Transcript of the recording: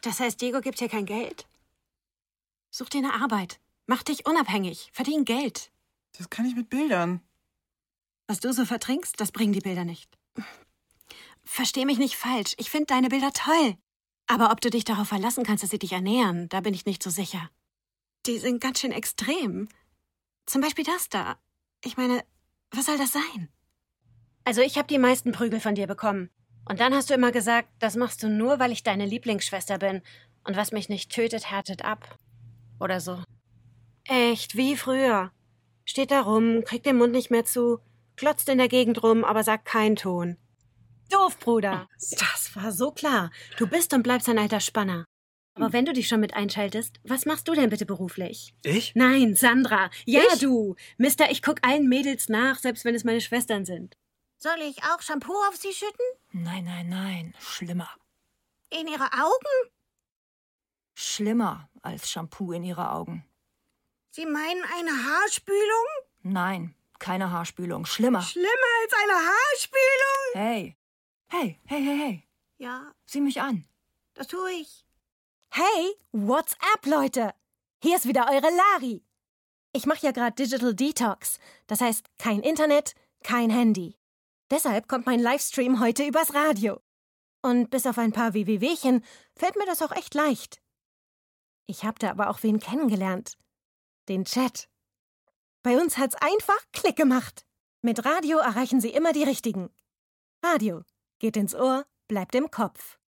Das heißt, Diego gibt dir kein Geld? Such dir eine Arbeit. Mach dich unabhängig. Verdien Geld. Das kann ich mit Bildern. Was du so vertrinkst, das bringen die Bilder nicht. Versteh mich nicht falsch. Ich finde deine Bilder toll. Aber ob du dich darauf verlassen kannst, dass sie dich ernähren, da bin ich nicht so sicher. Die sind ganz schön extrem. Zum Beispiel das da. Ich meine, was soll das sein? Also ich habe die meisten Prügel von dir bekommen. Und dann hast du immer gesagt, das machst du nur, weil ich deine Lieblingsschwester bin. Und was mich nicht tötet, härtet ab. Oder so. Echt, wie früher. Steht da rum, kriegt den Mund nicht mehr zu, glotzt in der Gegend rum, aber sagt keinen Ton. Doof, Bruder. Das war so klar. Du bist und bleibst ein alter Spanner. Aber wenn du dich schon mit einschaltest, was machst du denn bitte beruflich? Ich? Nein, Sandra. Ja, Ich? du. Mister, ich guck allen Mädels nach, selbst wenn es meine Schwestern sind. Soll ich auch Shampoo auf Sie schütten? Nein. Schlimmer. In Ihre Augen? Schlimmer als Shampoo in ihre Augen. Sie meinen eine Haarspülung? Nein, keine Haarspülung. Schlimmer. Schlimmer als eine Haarspülung? Hey. Ja, Sieh mich an. das tue ich. Hey, what's up, Leute? Hier ist wieder eure Lari. Ich mache ja gerade Digital Detox. Das heißt, kein Internet, kein Handy. Deshalb kommt mein Livestream heute übers Radio. Und bis auf ein paar WWWchen fällt mir das auch echt leicht. Ich habe da aber auch wen kennengelernt. Den Chat. Bei uns hat's einfach Klick gemacht. Mit Radio erreichen Sie immer die Richtigen. Radio geht ins Ohr, bleibt im Kopf.